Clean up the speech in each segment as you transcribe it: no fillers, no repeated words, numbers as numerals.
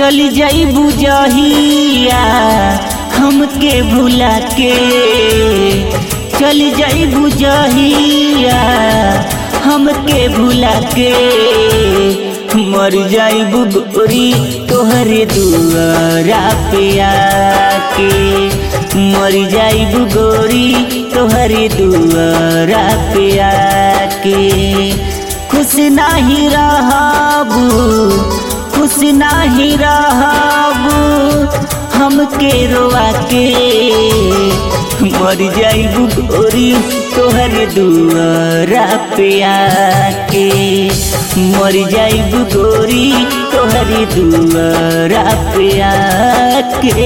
चल जाइबू जहिया हमके भुला के, चल जाइबू जहिया हमके भुला के, मर जाइबू गोरी तोहरे दुआरा पे आके, मर जाइबू गोरी तोहरे दुआरा पे आके। खुश नाही रहबू, खुश नाही रहबू हमके रोआ के, मर जाइबू गोरी तोहरे दुआरा पे आके, मर जाइबू गोरी तोहरे दुआरा पे आके।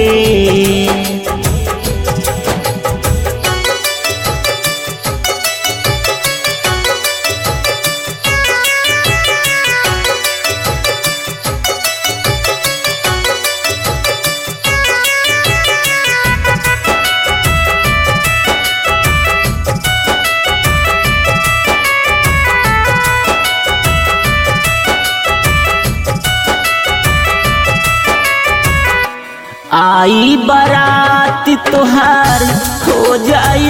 आई बारात तोहार हो जाई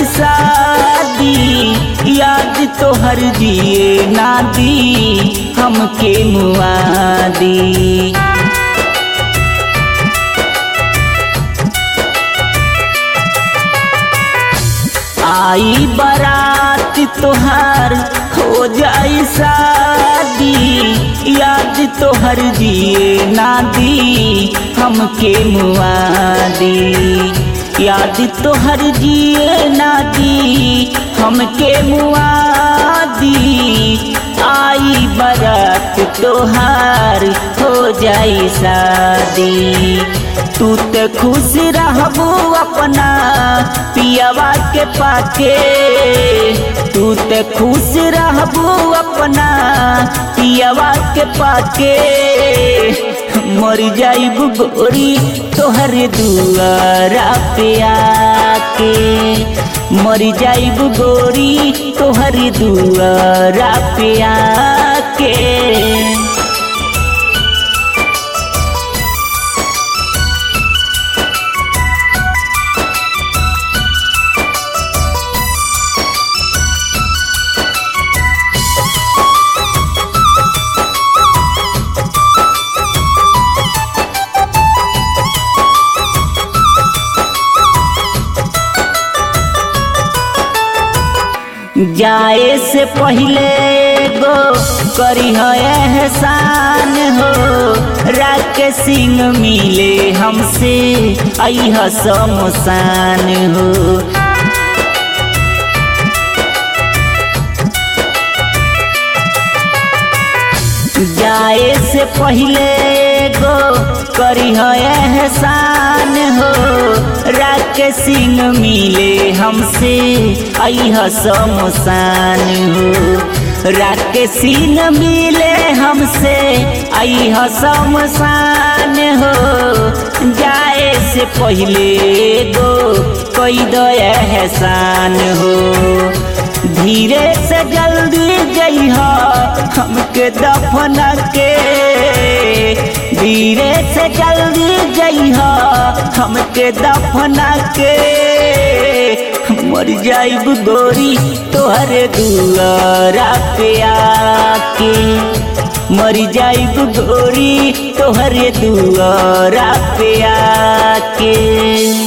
शादी, याद तोहर जिए ना दी हमके मुआदी। आई बारात तोहार हो जाई शादी, याद तोहर जिए ना दी हमके मुआदी, याद तोहर जिए ना दी हमके मुआदी। आई बारात तोहार हो जाई शादी, तू ते खुश रहबू अपना पियावा के पाके, तू ते खुश रहबू अपना पियावा के पाके, मर जाइबू गोरी तोहरे दुआरा पे आके, मर जाइबू गोरी तोहरे दुआरा पे आके। जाए से पहले गो करी है एहसान हो, राके सिंह मिले हमसे आई है शमशान हो। जाए से पहले गो करी है एहसान हो, राके सिंह मिले हमसे आई है शमशान हो, राके सिंह मिले हमसे आई है शमशान हो। जाए से पहले गो कोई दो एहसान हो, धीरे से जल्दी जइहा हमके दफना के, धीरे से जल्दी जइहा हमके दफना के, मर जाइबू गोरी तोहरे दुआरा पे आके, मर जाइबू गोरी तोहरे दुआरा पे आके।